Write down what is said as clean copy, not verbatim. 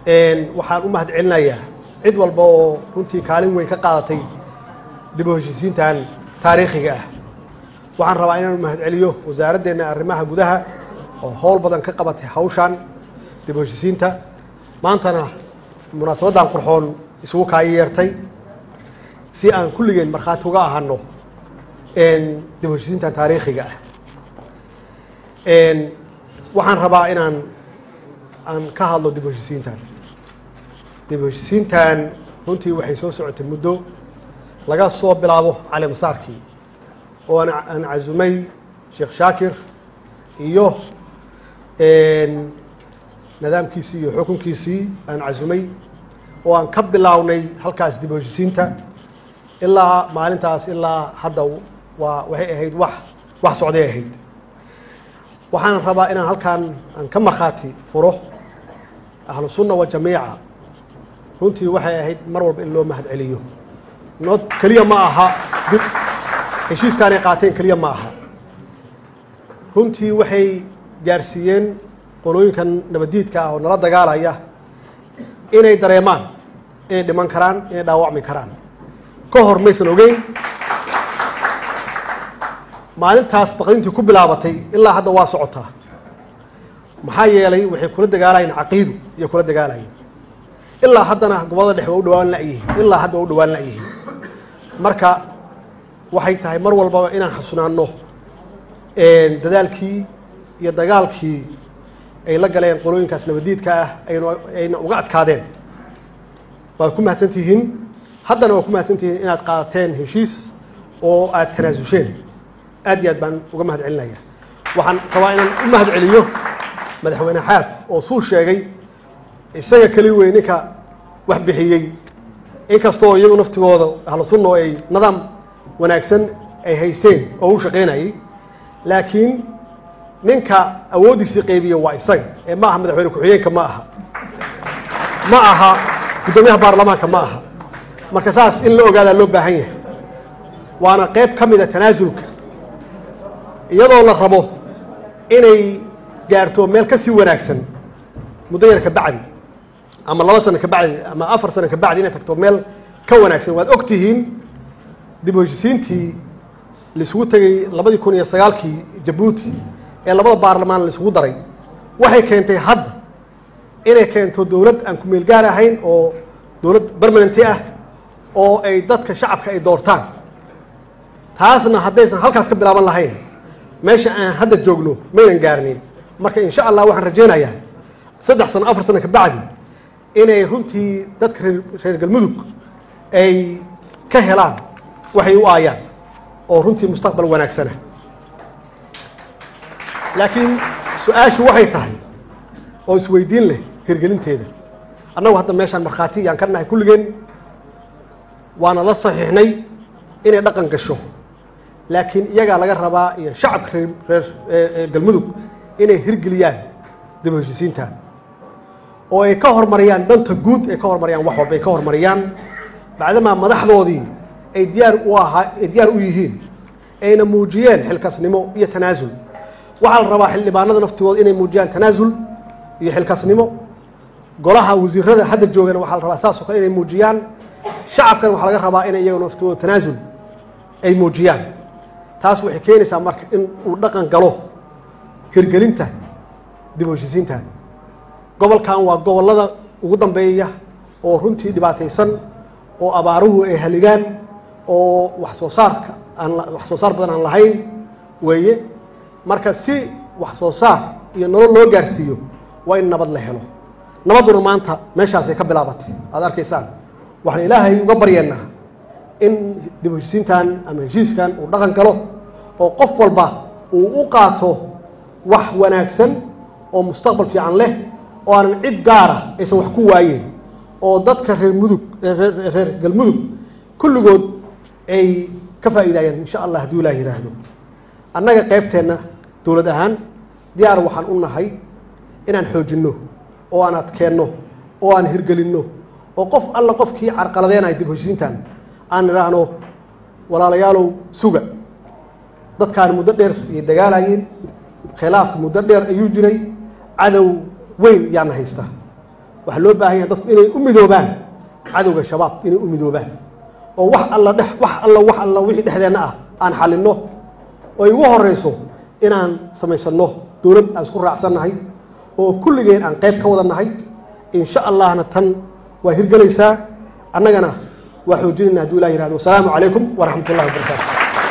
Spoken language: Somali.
waxaan u mahad celinayaa cid walba oo runtii kaalin weyn ka qaadatay dib u heshiisiintan taariikhiga ah. waxaan rabaa inaan mahad celiyo wasaaraddeena arrimaha gudaha oo howl badan ka qabatay hawshan dib u heshiisiinta maantana munaasabaddan qurxoon isugu kaayeertay si aan kulligeen markhaati uga ahano dib u heshiisiintan taariikhiga ah. waxaan rabaa inaan ka hadlo dib u heshiisiintan. dib u heshiisiintan runtii waxay soo socotay muddo laga soo bilaabo cali masaarkii oo aan cazumay sheekh shaakir iyo nidaamkiisii iyo xukunkiisii aan cazumay oo aan ka bilownay halkaas dib u heshiisiinta ilaa maalintaas ilaa hadda waxay ahayd wax socday ahayd. waxaan rabaa inaan halkaan aan ka markhaati furo ahlu sunna wa jamiica runtii waxay ahayd mar walba in loo mahad celiyo. nood keliya ma aha dib heshiiskaanay qaateen keliya ma aha, runtii waxay gaarsiiyeen qolooyinkan nabaddiidka ah oo nala dagaalaya inay dareemaan inay dhiman karaan, inay dhaawacmi karaan. ka hor maysan ogeyn. maalintaas baqdintii ku bilaabatay ilaa hadda waa socotaa. maxaa yeelay waxay kula dagaalayeen caqiidu iyo kula dagaalayeen ilaa haddana gobolada dhexe waa u dhawaan la'yihiin, ilaa hadda waa u dhawaan la'yihiin. marka waxay tahay mar walbaba inaan xasunaanno dadaalkii iyo dagaalkii ay la galeen qolooyinkaas nabaddiidka ah ayna uga adkaadeen. waad ku mahadsan tihiin, haddana waa ku mahadsan tihiin inaad qaadateen heshiis oo aad tanaasulsheen. aad iyo aad baan uga mahad celinaya. waxaan rabaa inaan u mahad celiyo madaxweyne xaaf oo suu sheegay isaga keli wey ninka wax bixiyey, inkastoo iyagu naftigooda ahlu sunna oo ay nidaam wanaagsan ay haysteen oo u shaqaynayay, laakiin ninka awooddiisii qaybiya waa isaga ee ma aha madaxweyne ku-xigeenka, ma aha guddoomiyaha baarlamaanka, ma aha. marka saas in la ogaadaa loo baahan yahay. waana qayb ka mida tanaasulka iyadoo la rabo inay gaarto meel ka sii wanaagsan muddo yar ka bacdi ama 2 sano ka bacdi ama 4 sano ka bacdi inay tagto meel ka wanaagsan. waad og tihiin dib u heshiisiintii laisugu tegay 2009kii Jabuuti ee labada baarlamaan laisugu daray waxay keentay hadda inay keento dowlad aan ku meel gaar ahayn oo dowlad permanent ah oo ay dadka shacabka ay doortaan. taasna haddaysan halkaas ka bilaaban lahayn meesha aan hadda joogno maynan gaarnin. marka insha allah waxaan rajaynayaa 3 sano 4 sano ka bacdi inay runtii dadka reer galmudug ay ka helaan waxay u aayaan oo runtii mustaqbal wanaagsana. laakiin su-aashu waxay tahay oo isweydiin leh hirgelinteeda. annagu hadda meeshaan markhaati yaan ka nahay kulligeen, waana la saxiixnay inay dhaqan gasho, laakiin iyagaa laga rabaa iyo shacabka reer galmudug inay hirgeliyaan dib u heshiisiintan oo ay ka hormariyaan danta guud, ay ka hormariyaan wax walba, ay ka hormariyaan bacdamaa madaxdoodii ay diyaar u yihiin ayna muujiyeen xilkasnimo iyo tanaasul. waxaa la rabaa xildhibaanada naftigooda inay muujiyaan tanaasul iyo xilkasnimo. golaha wasiirada hadda joogana waxaa la rabaa saas oo kale inay muujiyaan. shacabkana waxaa laga rabaa inay iyaga naftigooda tanaasul ay muujiyaan. taas waxay keenaysaa marka in uu dhaqan galo hirgelinta dib u heshiisiintan. gobolkan waa gobollada ugu dambeeya oo runtii dhibaataysan, oo abaaruhu ay haligaan, oo wax soo saar badan aan lahayn weeye. marka si wax soo saar iyo nolol loo gaarsiiyo waa in nabad la helo. nabadduna maanta meeshaasay ka bilaabatay, aad arkaysaan. waxaan ilaahay uga baryeennaa in dib u heshiisiintan ama heshiiskan uu dhaqan galo oo qof walba uu u qaato wax wanaagsan oo mustaqbal fiican leh, oo aanan cid gaara aysan wax ku waayeen, oo dadka reer galmudug kulligood ay ka faa'iidayaan insha allah hadduu ilaah yidhaahdo. annaga qaybteenna dowlad ahaan diyaar waxaan u nahay inaan xoojinno oo aan adkeenno oo aan hirgelinno oo qof alla qofkii carqaladeenaya dib u heshiisiintan aan idhaahno walaalayaalow suga. dadkaan muddo dheer ayay dagaalayeen, khilaafku muddo dheer ayuu jiray, cadow weyn yaana haysta. waxa loo baahan yahay dadku inay u midoobaan cadowga shabaab inay u midoobaan oo wax alla wixii dhexdeena ah aan xalino oo ugu horeyso inaan samaysano dawlad aan isku raacsanahay oo kulligeen aan qayb ka wadanahay insha allahna tan waa hirgelaysaa annagana waa xoojinayna hadduu ilaah yiraahdo. Assalaamu calaykum waraxmatullahi wabarakaatu.